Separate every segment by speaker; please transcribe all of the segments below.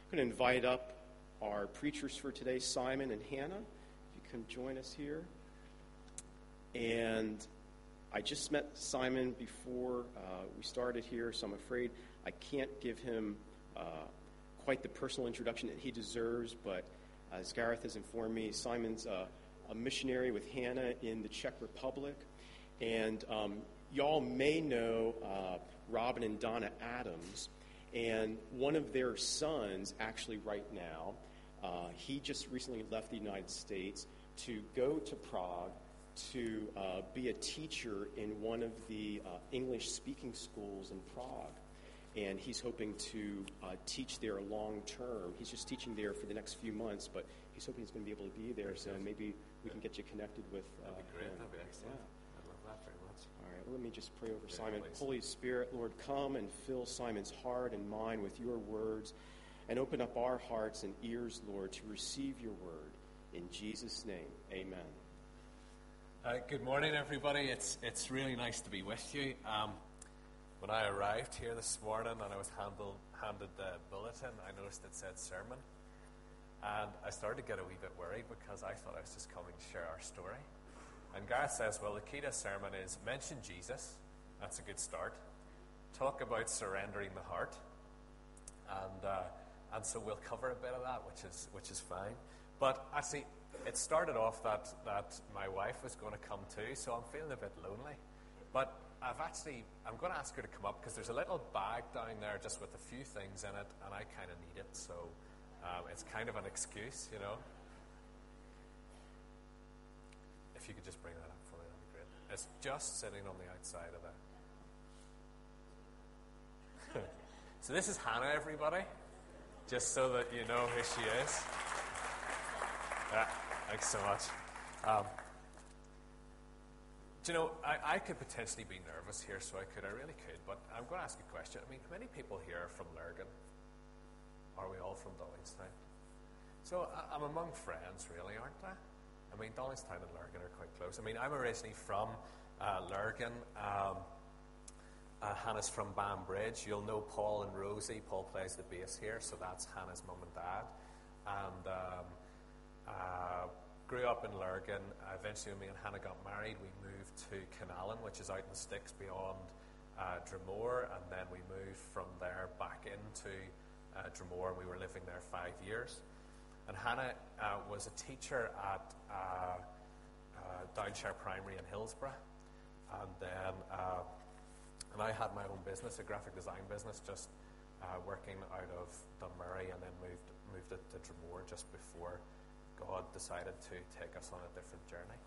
Speaker 1: I'm going to invite up our preachers for today, Simon and Hannah. If you can join us here. And I just met Simon before we started here, so I'm afraid I can't give him quite the personal introduction that he deserves, but as Gareth has informed me, Simon's a missionary with Hannah in the Czech Republic. And y'all may know Robin and Donna Adams, and one of their sons, actually right now, he just recently left the United States to go to Prague to be a teacher in one of the English-speaking schools in Prague. And he's hoping to teach there long term. He's just teaching there for the next few months, but he's hoping he's going to be able to be there, so maybe we can get you connected with
Speaker 2: That'd be great.
Speaker 1: him.
Speaker 2: That'd be excellent.
Speaker 1: Yeah.
Speaker 2: I'd love that very much.
Speaker 1: All right, well, let me just pray over
Speaker 2: Yeah,
Speaker 1: Simon.
Speaker 2: please.
Speaker 1: Holy Spirit, Lord, come and fill Simon's heart and mind with your words, and open up our hearts and ears, Lord, to receive your word. In Jesus' name, amen.
Speaker 2: Good morning, everybody. It's really nice to be with you. When I arrived here this morning and I was handed the bulletin, I noticed it said sermon. And I started to get a wee bit worried because I thought I was just coming to share our story. And Gareth says, well, the key to sermon is mention Jesus. That's a good start. Talk about surrendering the heart. And so we'll cover a bit of that, which is fine. But actually, it started off that my wife was going to come too, so I'm feeling a bit lonely. But I'm going to ask her to come up because there's a little bag down there just with a few things in it, and I kind of need it, so it's kind of an excuse, you know. If you could just bring that up for me, that'd be great. It's just sitting on the outside of it. So this is Hannah, everybody, just so that you know who she is. Yeah, thanks so much. Do you know, I could potentially be nervous here, so I really could, but I'm going to ask a question. I mean, how many people here are from Lurgan? Are we all from Dollingstown? So I'm among friends, really, aren't I? I mean, Dollingstown and Lurgan are quite close. I mean, I'm originally from Lurgan. Hannah's from Banbridge. You'll know Paul and Rosie. Paul plays the bass here, so that's Hannah's mum and dad. And grew up in Lurgan. Eventually, when me and Hannah got married, we moved to Canallan, which is out in the sticks beyond Dromore, and then we moved from there back into Dromore, and we were living there 5 years. And Hannah was a teacher at Downshire Primary in Hillsborough, and then and I had my own business, a graphic design business, just working out of Dunmurry, and then moved it to Dromore just before God decided to take us on a different journey.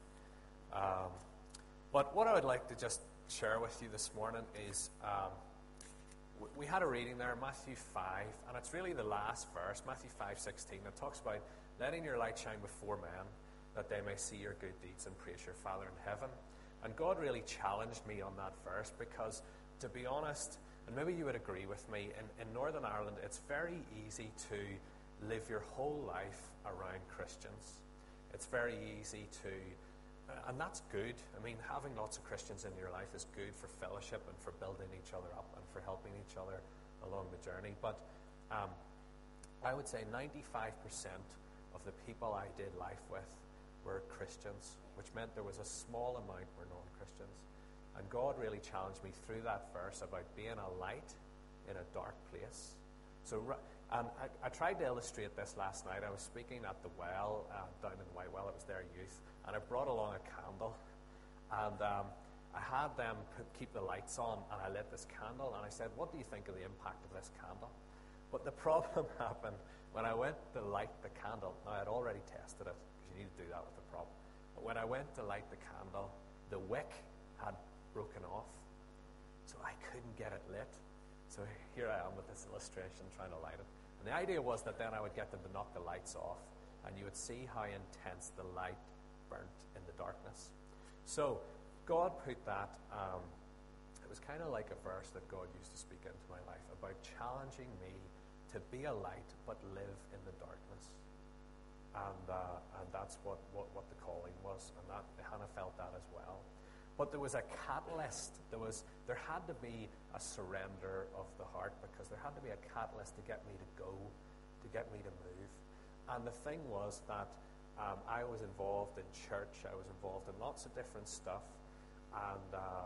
Speaker 2: But what I would like to just share with you this morning is we had a reading there, Matthew 5, and it's really the last verse, Matthew 5:16, that talks about letting your light shine before men, that they may see your good deeds and praise your Father in heaven. And God really challenged me on that verse because, to be honest, and maybe you would agree with me, in Northern Ireland, it's very easy to live your whole life around Christians. It's very easy to, and that's good. I mean, having lots of Christians in your life is good for fellowship and for building each other up and for helping each other along the journey. But I would say 95% of the people I did life with were Christians, which meant there was a small amount were non-Christians. And God really challenged me through that verse about being a light in a dark place. So, and I tried to illustrate this last night. I was speaking at the well down in Whitewell. It was their youth, and I brought along a candle, and I had them keep the lights on, and I lit this candle, and I said, "What do you think of the impact of this candle?" But the problem happened when I went to light the candle. Now, I'd already tested it, because you need to do that with the prop. But when I went to light the candle, the wick had broken off, so I couldn't get it lit. So here I am with this illustration trying to light it. And the idea was that then I would get them to knock the lights off, and you would see how intense the light burnt in the darkness. So God put that, it was kind of like a verse that God used to speak into my life about challenging me to be a light but live in the darkness. And that's what the calling was, and that Hannah felt that as well. But there was a catalyst. There had to be a surrender of the heart, because there had to be a catalyst to get me to get me to move. And the thing was that I was involved in church. I was involved in lots of different stuff. And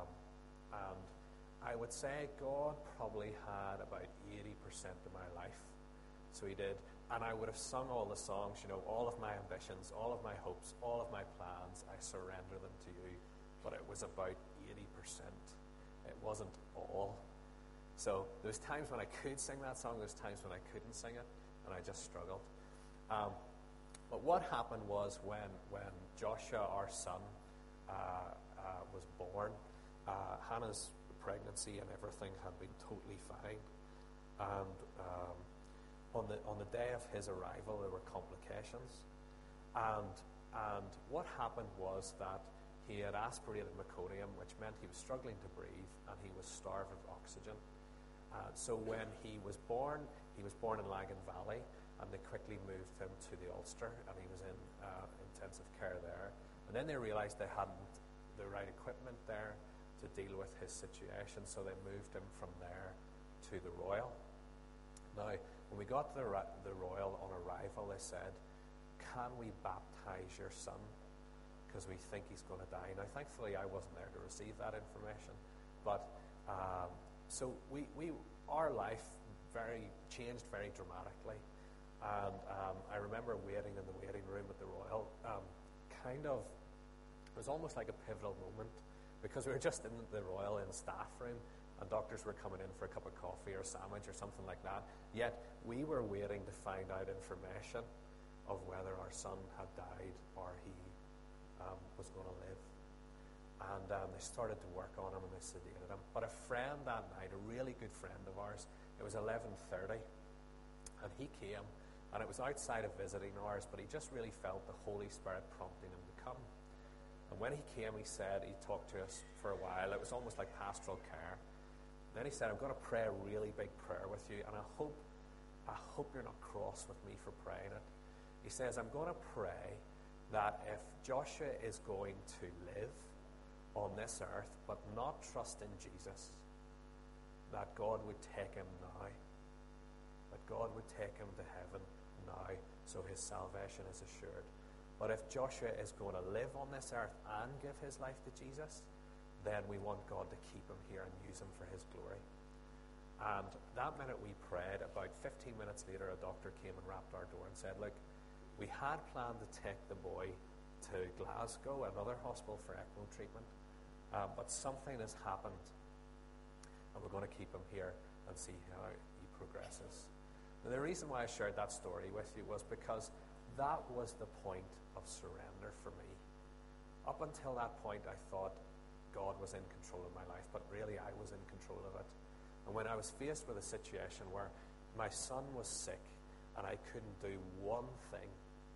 Speaker 2: I would say God probably had about 80% of my life. So he did. And I would have sung all the songs, all of my ambitions, all of my hopes, all of my plans, I surrender them to you. But it was about 80%. It wasn't all. So there was times when I could sing that song, there was times when I couldn't sing it, and I just struggled. But what happened was when Joshua, our son, was born, Hannah's pregnancy and everything had been totally fine. And on the day of his arrival, there were complications. And what happened was that he had aspirated meconium, which meant he was struggling to breathe, and he was starved of oxygen. So when he was born in Lagan Valley, and they quickly moved him to the Ulster, and he was in intensive care there. And then they realized they hadn't the right equipment there to deal with his situation, so they moved him from there to the Royal. Now, when we got to the Royal on arrival, they said, "Can we baptize your son? Because we think he's going to die." Now, thankfully, I wasn't there to receive that information. But so our life changed very dramatically. And I remember waiting in the waiting room at the Royal. It was almost like a pivotal moment, because we were just in the Royal in the staff room, and doctors were coming in for a cup of coffee or a sandwich or something like that. Yet we were waiting to find out information of whether our son had died or he was going to live. And they started to work on him, and they sedated him. But a friend that night, a really good friend of ours, it was 11:30, and he came, and it was outside of visiting hours, but he just really felt the Holy Spirit prompting him to come. And when he came, he talked to us for a while. It was almost like pastoral care. Then he said, "I'm going to pray a really big prayer with you, and I hope you're not cross with me for praying it." He says, "I'm going to pray that if Joshua is going to live on this earth, but not trust in Jesus, that God would take him now. That God would take him to heaven now, so his salvation is assured. But if Joshua is going to live on this earth and give his life to Jesus, then we want God to keep him here and use him for his glory." And that minute we prayed. About 15 minutes later, a doctor came and rapped our door and said, "Look, we had planned to take the boy to Glasgow, another hospital for ECMO treatment, but something has happened, and we're going to keep him here and see how he progresses." Now, the reason why I shared that story with you was because that was the point of surrender for me. Up until that point, I thought God was in control of my life, but really I was in control of it. And when I was faced with a situation where my son was sick and I couldn't do one thing,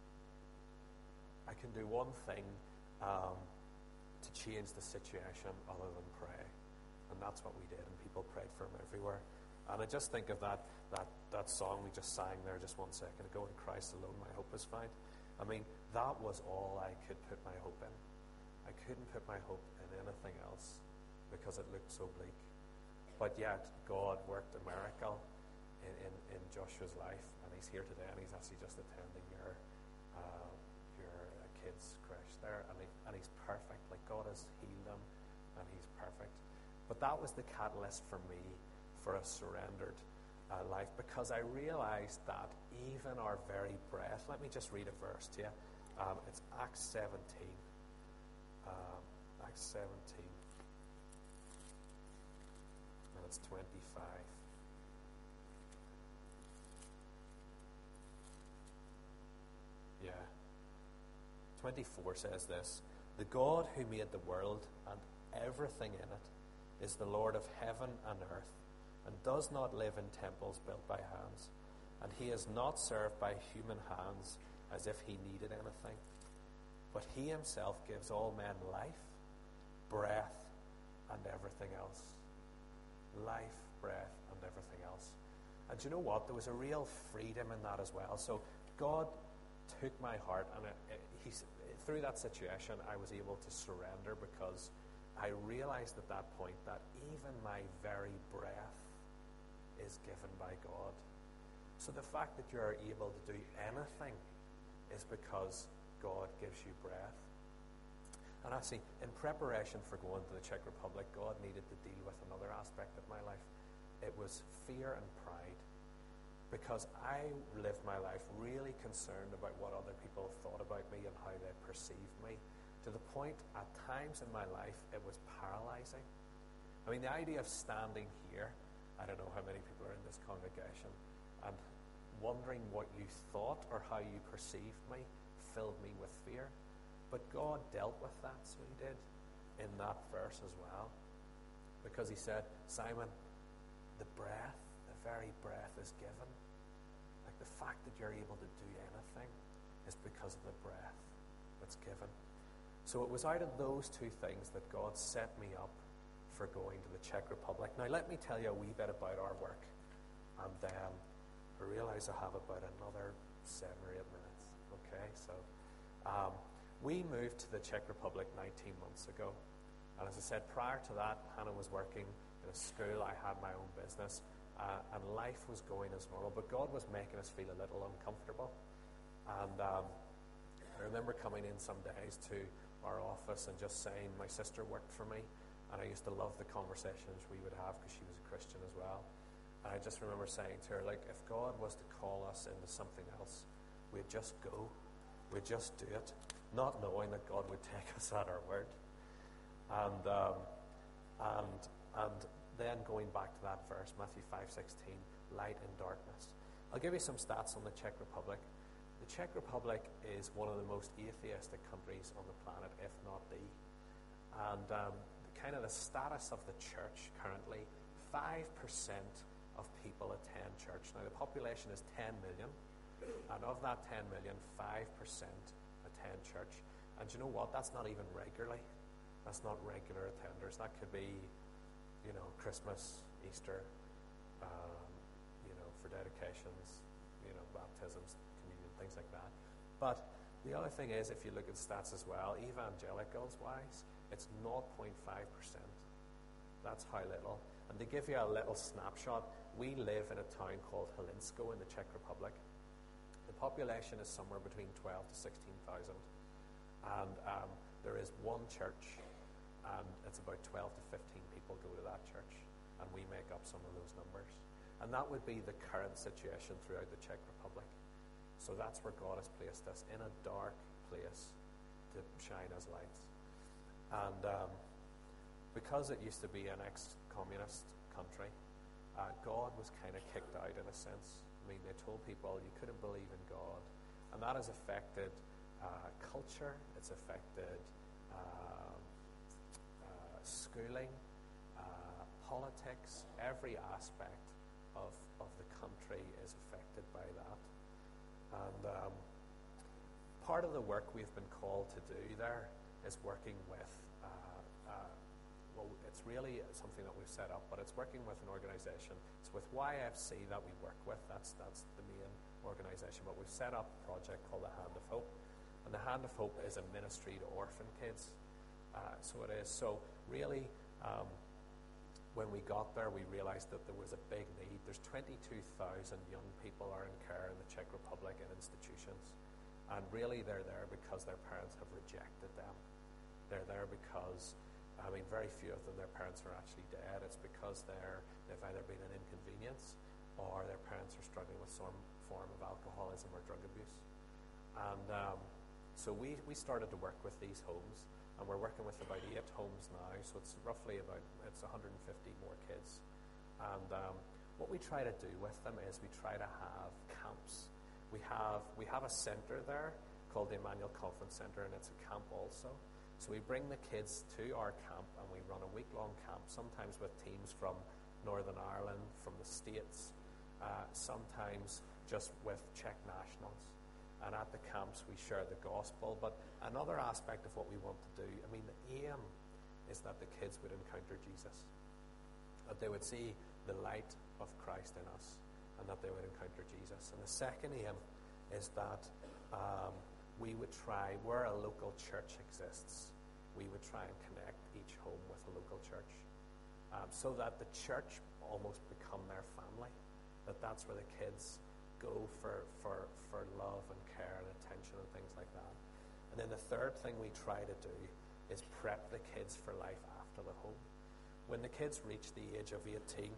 Speaker 2: to change the situation other than pray. And that's what we did, and people prayed for him everywhere. And I just think of that song we just sang there just 1 second ago, "In Christ alone my hope is found." I mean, that was all I could put my hope in. I couldn't put my hope in anything else because it looked so bleak. But yet, God worked a miracle in Joshua's life, and he's here today, and he's actually just attending your kids' crash there, and he's perfect. Like, God has healed him, and he's perfect. But that was the catalyst for me for a surrendered life, because I realized that even our very breath. Let me just read a verse to you. It's Acts 17. Acts 17. And it's 25. Yeah. 24 says this: "The God who made the world and everything in it is the Lord of heaven and earth, and does not live in temples built by hands. And he is not served by human hands as if he needed anything. But he himself gives all men life, breath, and everything else." Life, breath, and everything else. And do you know what? There was a real freedom in that as well. So God took my heart, and through that situation, I was able to surrender, because I realized at that point that even my very breath is given by God. So the fact that you're able to do anything is because God gives you breath. And actually, in preparation for going to the Czech Republic, God needed to deal with another aspect of my life. It was fear and pride. Because I lived my life really concerned about what other people thought about me and how they perceived me, to the point at times in my life it was paralyzing. I mean, the idea of standing here, I don't know how many people are in this congregation, and wondering what you thought or how you perceived me filled me with fear. But God dealt with that, so he did, in that verse as well. Because he said, Simon, the breath, the very breath is given. Like the fact that you're able to do anything is because of the breath that's given. So it was out of those two things that God set me up for going to the Czech Republic. Now let me tell you a wee bit about our work. And then I realize I have about another 7 or 8 minutes. Okay, so we moved to the Czech Republic 19 months ago. And as I said, prior to that, Hannah was working in a school. I had my own business. And life was going as normal. But God was making us feel a little uncomfortable. And I remember coming in some days to our office and just saying, my sister worked for me. And I used to love the conversations we would have because she was a Christian as well. And I just remember saying to her, like, if God was to call us into something else, we'd just go. We'd just do it. Not knowing that God would take us at our word. And then going back to that verse, Matthew 5:16, light and darkness. I'll give you some stats on the Czech Republic. The Czech Republic is one of the most atheistic countries on the planet, if not the. And kind of the status of the church currently, 5% of people attend church. Now the population is 10 million, and of that 10 million, 5% attend church. And you know what? That's not even regularly. That's not regular attenders. That could be, Christmas, Easter, for dedications, baptisms, communion, things like that. But the other thing is, if you look at stats as well, evangelicals-wise, it's 0.5%. That's how little. And to give you a little snapshot, we live in a town called Hlinsko in the Czech Republic. The population is somewhere between 12 to 16,000. And there is one church, and it's about 12 to 15 people go to that church. And we make up some of those numbers. And that would be the current situation throughout the Czech Republic. So that's where God has placed us, in a dark place to shine as lights. And because it used to be an ex-communist country, God was kind of kicked out in a sense. I mean, they told people you couldn't believe in God. And that has affected culture, it's affected schooling, politics, every aspect of the country is affected by that. And part of the work we've been called to do there is working with, it's really something that we've set up, but it's working with an organization. It's with YFC that we work with. That's the main organization. But we've set up a project called the Hand of Hope. And the Hand of Hope is a ministry to orphan kids. So it is. So really, when we got there, we realized that there was a big need. There's 22,000 young people are in care in the Czech Republic in institutions. And really they're there because their parents have rejected them. They're there because, very few of them, their parents are actually dead. It's because they've either been an inconvenience or their parents are struggling with some form of alcoholism or drug abuse. And so we started to work with these homes. And we're working with about 8 homes now, so it's roughly it's 150 more kids. And what we try to do with them is we try to have camps. We have a centre there called the Emmanuel Conference Centre, and it's a camp also. So we bring the kids to our camp, and we run a week-long camp, sometimes with teams from Northern Ireland, from the States, sometimes just with Czech nationals. And at the camps, we share the gospel. But another aspect of what we want to do, the aim is that the kids would encounter Jesus. That they would see the light of Christ in us, and that they would encounter Jesus. And the second aim is that we would try, where a local church exists, we would try and connect each home with a local church. So that the church almost become their family. That's where the kids go for love and care and attention and things like that. And then the third thing we try to do is prep the kids for life after the home. When the kids reach the age of 18,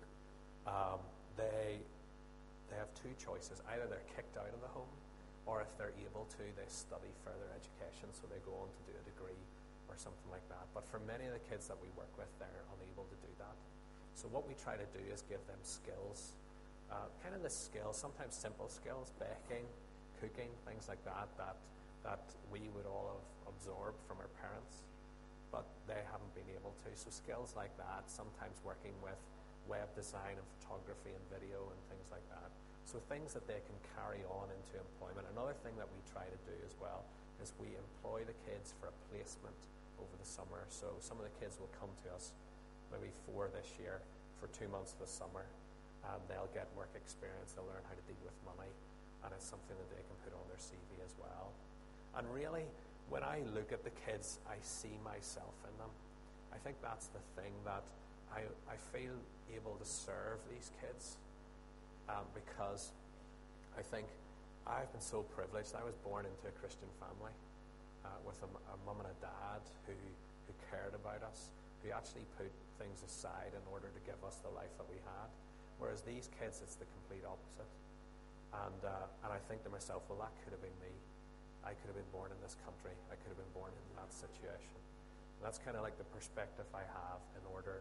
Speaker 2: they have two choices. Either they're kicked out of the home, or if they're able to, they study further education, so they go on to do a degree or something like that. But for many of the kids that we work with, they're unable to do that. So what we try to do is give them skills, kind of the skills, sometimes simple skills, baking, cooking, things like that we would all have absorbed from our parents, but they haven't been able to. So skills like that, sometimes working with web design and photography and video and things like that. So things that they can carry on into employment. Another thing that we try to do as well is we employ the kids for a placement over the summer. So some of the kids will come to us, maybe 4 this year, for 2 months of the summer, and they'll get work experience, they'll learn how to deal with money, and it's something that they can put on their CV as well. And really, when I look at the kids, I see myself in them. I think that's the thing, that I feel able to serve these kids, because I think I've been so privileged. I was born into a Christian family with a mum and a dad who cared about us, who actually put things aside in order to give us the life that we had. Whereas these kids, it's the complete opposite. And I think to myself, well, that could have been me. I could have been born in this country. I could have been born in that situation. And that's kind of like the perspective I have in order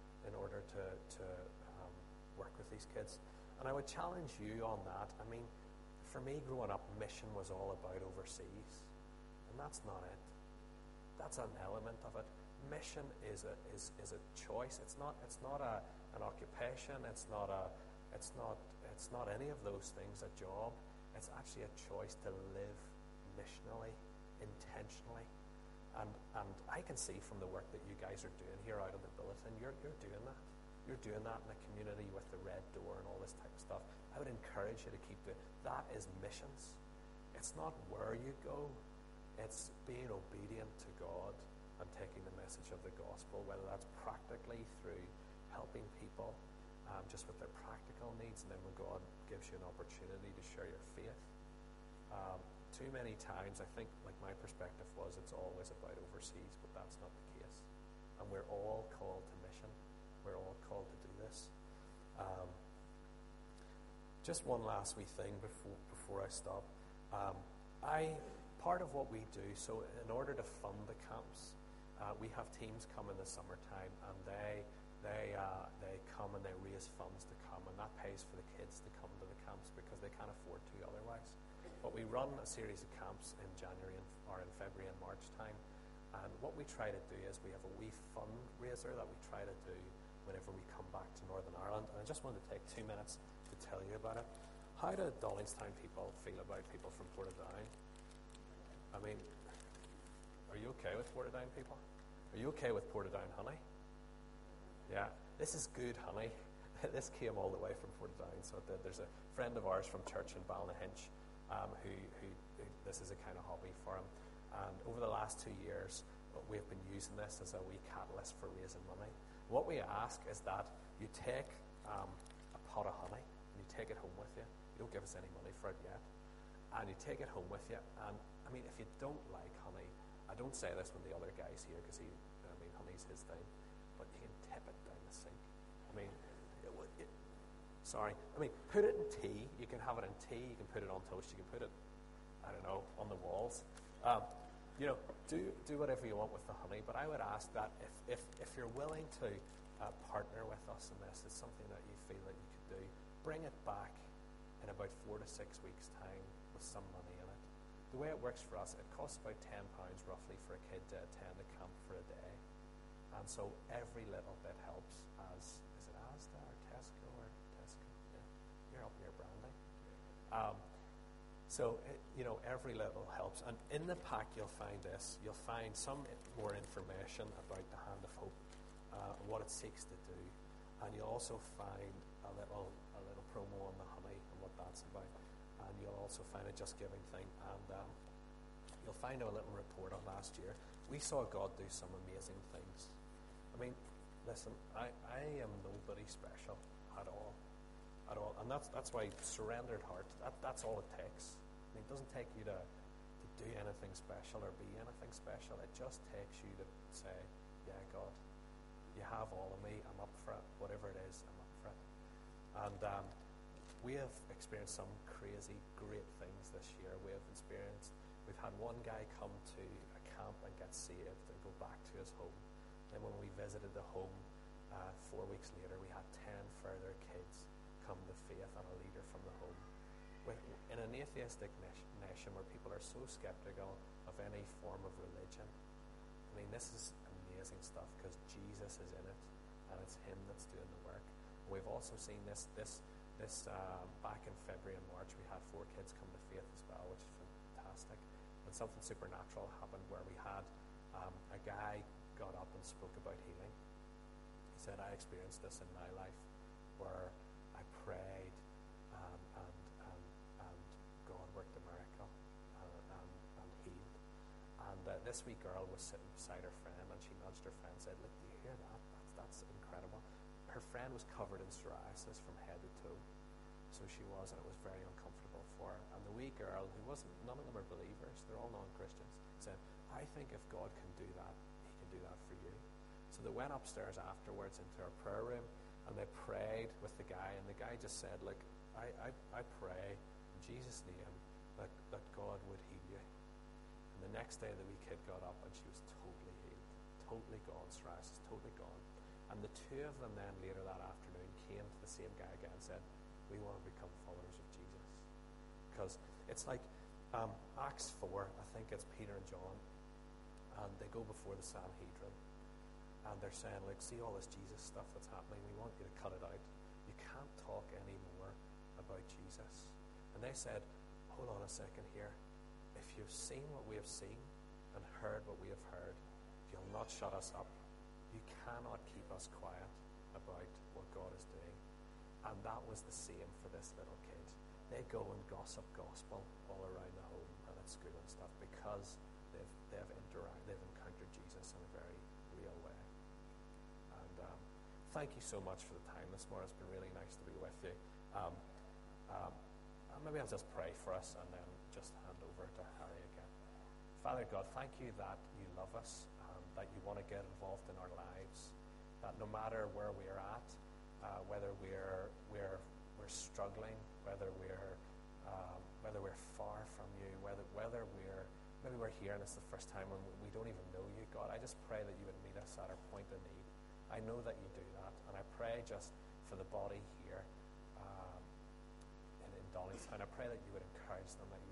Speaker 2: to work with these kids. And I would challenge you on that. I mean, for me, growing up, mission was all about overseas, and that's not it. That's an element of it. Mission is a choice. It's not an occupation. It's not any of those things. A job. It's actually a choice to live missionally, intentionally. And I can see from the work that you guys are doing here out of the bulletin, you're doing that. You're doing that in the community with the Red Door and all this type of stuff. I would encourage you to keep doing that. Is missions. It's not where you go. It's being obedient to God and taking the message of the gospel, whether that's practically through helping people just with their practical needs, and then when God gives you an opportunity to share your faith. Too many times, I think, like my perspective was, it's always about overseas, but that's not the case. And we're all called to mission. We're all called to do this. Just one last wee thing before I stop. Part of what we do, so in order to fund the camps, we have teams come in the summertime, and they come and they raise funds to come, and that pays for the kids to come to the camps because they can't afford to otherwise. But we run a series of camps in January or in February and March time, and what we try to do is we have a wee fundraiser that we try to do whenever we come back to Northern Ireland. And I just wanted to take 2 minutes to tell you about it. How do Dollingstown people feel about people from Portadown? I mean, are you okay with Portadown people? Are you okay with Portadown honey? Yeah, this is good honey. This came all the way from Portadown. So there's a friend of ours from church in Ballynahinch who this is a kind of hobby for him. And over the last 2 years, we've been using this as a wee catalyst for raising money. What we ask is that you take a pot of honey and you take it home with you. You don't give us any money for it yet. And you take it home with you. And I mean, if you don't like honey, I don't say this when the other guy's here because honey's his thing, but you can tip it down the sink. Put it in tea. You can have it in tea. You can put it on toast. You can put it, I don't know, on the walls. Do whatever you want with the honey. But I would ask that if you're willing to partner with us in this, it's something that you feel that you could do. Bring it back in about 4 to 6 weeks' time with some money in it. The way it works for us, it costs about £10 roughly for a kid to attend a camp for a day. And so every little bit helps. Is it Asda or Tesco or Tesco? Yeah, you're up here, Brandy. Every little helps. And in the pack, you'll find this. You'll find some more information about the Hand of Hope, what it seeks to do, and you'll also find a little promo on the honey and what that's about. And you'll also find a Just Giving thing, and you'll find a little report on last year. We saw God do some amazing things. I mean, listen, I am nobody special at all. at all. And that's why surrendered heart, that's all it takes. I mean, it doesn't take you to do anything special or be anything special. It just takes you to say, yeah, God, you have all of me. I'm up for it. Whatever it is, I'm up for it. And we have experienced some crazy, great things this year. We've had one guy come to a camp and get saved and go back to his home. Then when we visited the home 4 weeks later, we had 10 further kids come to faith and a leader from the home. In an atheistic nation where people are so skeptical of any form of religion, I mean, this is amazing stuff because Jesus is in it and it's him that's doing the work. We've also seen this back in February and March, we had 4 kids come to faith as well, which is fantastic. And something supernatural happened where we had a guy got up and spoke about healing. He said, I experienced this in my life where I prayed and God worked a miracle and healed. And this wee girl was sitting beside her friend and she nudged her friend and said, look, do you hear that? That's incredible. Her friend was covered in psoriasis from head to toe. So she was, and it was very uncomfortable for her. And the wee girl, none of them are believers, they're all non-Christians, said, I think if God can do that, he can do that for you. So they went upstairs afterwards into our prayer room, and they prayed with the guy, and the guy just said, look, I pray in Jesus' name that God would heal you. And the next day the wee kid got up, and she was totally healed, totally gone, psoriasis, totally gone. And the 2 of them then later that afternoon came to the same guy again and said, we want to become followers of Jesus. Because it's like Acts 4, I think it's Peter and John, and they go before the Sanhedrin, and they're saying, like, see all this Jesus stuff that's happening, we want you to cut it out. You can't talk anymore about Jesus. And they said, hold on a second here. If you've seen what we have seen and heard what we have heard, you'll not shut us up. You cannot keep us quiet about what God is doing. And that was the same for this little kid. They go and gossip gospel all around the home and at school and stuff because they've encountered Jesus in a very real way. And thank you so much for the time this morning. It's been really nice to be with you. Maybe I'll just pray for us and then just hand over to Harry again. Father God, thank you that you love us, that you want to get involved in our lives, that no matter where we're at, whether we're struggling, whether we're far from you, whether maybe we're here and it's the first time when we don't even know you, God, I just pray that you would meet us at our point of need. I know that you do that, and I pray just for the body here in Donaldstown. I pray that you would encourage them, that